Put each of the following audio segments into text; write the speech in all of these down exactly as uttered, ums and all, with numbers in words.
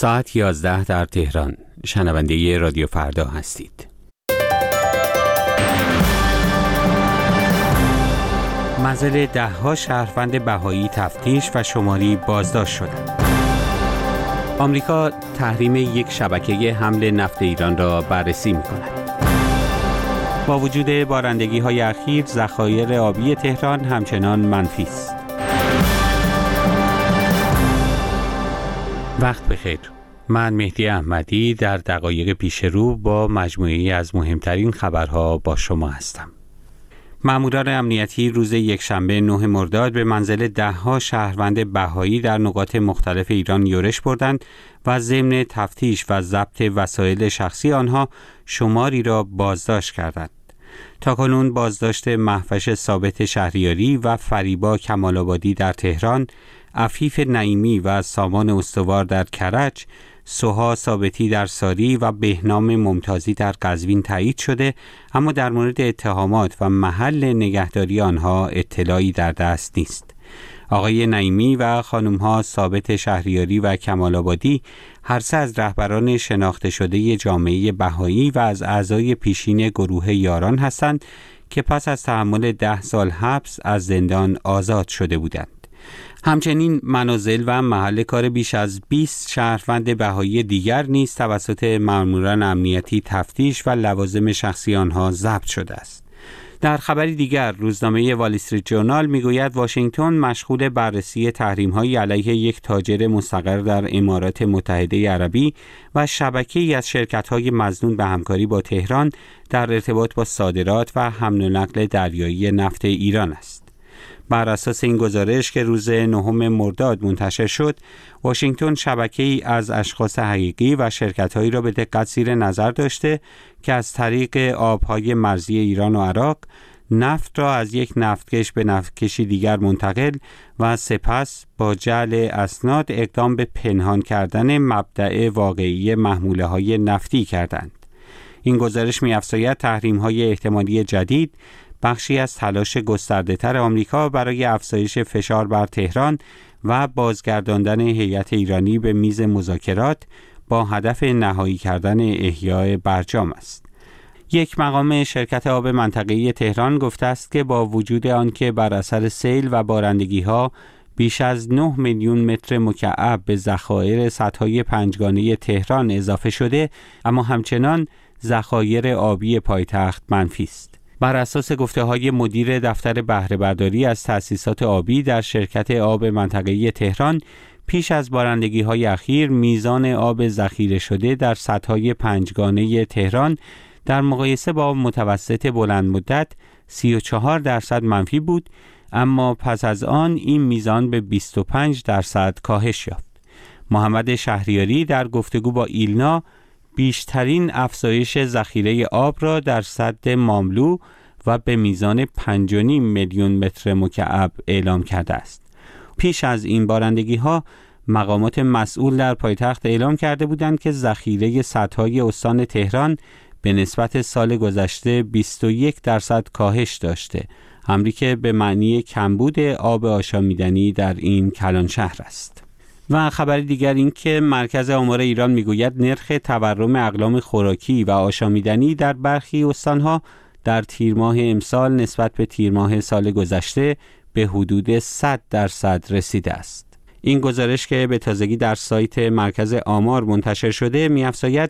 ساعت یازده در تهران. شنونده رادیو فردا هستید. منزل ده ها شهروند بهایی تفتیش و شماری بازداشت شدند. آمریکا تحریم یک شبکه حمل نفت ایران را بررسی می‌کند. با وجود بارندگی‌های اخیر، ذخایر آبی تهران همچنان منفی است. وقت بخیر. من مهدی احمدی در دقایق پیش رو با مجموعه‌ای از مهمترین خبرها با شما هستم. ماموران امنیتی روز یکشنبه نه مرداد به منزل ده ها شهروند بهایی در نقاط مختلف ایران یورش بردند و ضمن تفتیش و ضبط وسایل شخصی آنها شماری را بازداشت کردند. تاکنون بازداشت مهوش ثابت شهریاری و فریبا کمال‌آبادی در تهران، عفیف نعیمی و سامان استوار در کرج، سوها ثابتی در ساری و بهنام ممتازی در قزوین تایید شده، اما در مورد اتهامات و محل نگهداری آنها اطلاعی در دست نیست. آقای نعیمی و خانم‌ها ثابت شهریاری و کمال‌آبادی هر سه از رهبران شناخته شده جامعه بهایی و از اعضای پیشین گروه یاران هستند که پس از تحمل ده سال حبس از زندان آزاد شده بودند. همچنین منازل و محل کار بیش از بیست شهروند بهایی دیگر نیز توسط ماموران امنیتی تفتیش و لوازم شخصی آنها ضبط شده است. در خبری دیگر، روزنامه وال استریت جورنال میگوید واشنگتن مشغول بررسی تحریم‌های علیه یک تاجر مستقر در امارات متحده عربی و شبکه‌ای از شرکت‌های مظنون به همکاری با تهران در ارتباط با صادرات و حمل و نقل دریایی نفت ایران است. بر اساس این گزارش که روز نهم مرداد منتشر شد، واشنگتن شبکه‌ای از اشخاص حقیقی و شرکت‌هایی را به دقت زیر نظر داشته که از طریق آب‌های مرزی ایران و عراق نفت را از یک نفتکش به نفتکشی دیگر منتقل و سپس با جعل اسناد اقدام به پنهان کردن مبدأ واقعی محموله‌های نفتی کردند. این گزارش می‌افزاید تحریم‌های احتمالی جدید بخشی از تلاش گسترده‌تر آمریکا برای افزایش فشار بر تهران و بازگرداندن هیئت ایرانی به میز مذاکرات با هدف نهایی کردن احیای برجام است. یک مقام شرکت آب منطقه‌ای تهران گفته است که با وجود آنکه بر اثر سیل و بارندگی‌ها بیش از نه میلیون متر مکعب به ذخایر سدهای پنجگانه تهران اضافه شده، اما همچنان ذخایر آبی پایتخت منفی است. بر اساس گفته‌های مدیر دفتر بهره برداری از تأسیسات آبی در شرکت آب منطقه‌ای تهران، پیش از بارندگی‌های اخیر میزان آب ذخیره شده در سدهای پنجگانه تهران در مقایسه با متوسط بلند مدت سی و چهار درصد منفی بود، اما پس از آن این میزان به بیست و پنج درصد کاهش یافت. محمد شهریاری در گفتگو با ایلنا بیشترین افزایش ذخیره آب را در سد ماملو و به میزان پنج و نیم میلیون متر مکعب اعلام کرده است. پیش از این بارندگی‌ها مقامات مسئول در پایتخت اعلام کرده بودند که ذخیره سدهای استان تهران به نسبت سال گذشته بیست و یک درصد کاهش داشته، امری که به معنی کمبود آب آشامیدنی در این کلان شهر است. و خبر دیگر این که مرکز آمار ایران میگوید نرخ تورم اقلام خوراکی و آشامیدنی در برخی استانها در تیر ماه امسال نسبت به تیر ماه سال گذشته به حدود صد درصد رسیده است. این گزارش که به تازگی در سایت مرکز آمار منتشر شده می‌افزاید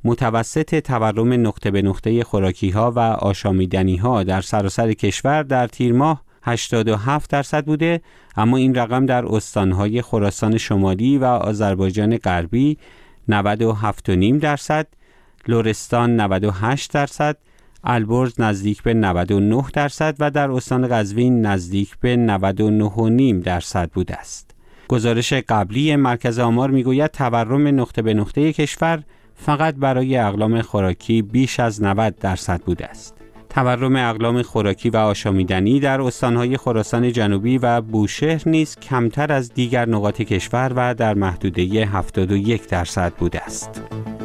متوسط تورم نقطه به نقطه خوراکی‌ها و آشامیدنی‌ها در سراسر کشور در تیر ماه هشتاد و هفت درصد بوده، اما این رقم در استان‌های خراسان شمالی و آذربایجان غربی نود و هفت و نیم درصد، لرستان نود و هشت درصد، البرز نزدیک به نود و نه درصد و در استان قزوین نزدیک به نود و نه و نیم درصد بوده است. گزارش قبلی مرکز آمار میگوید تورم نقطه به نقطه کشور فقط برای اقلام خوراکی بیش از نود درصد بوده است. تورم اقلام خوراکی و آشامیدنی در استان‌های خراسان جنوبی و بوشهر نیز کمتر از دیگر نقاط کشور و در محدوده هفتاد و یک درصد بوده است.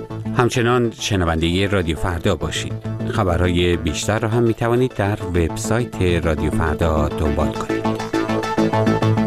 همچنان شنونده رادیو فردا باشید. خبرهای بیشتر را هم می‌توانید در وبسایت رادیو فردا دنبال کنید.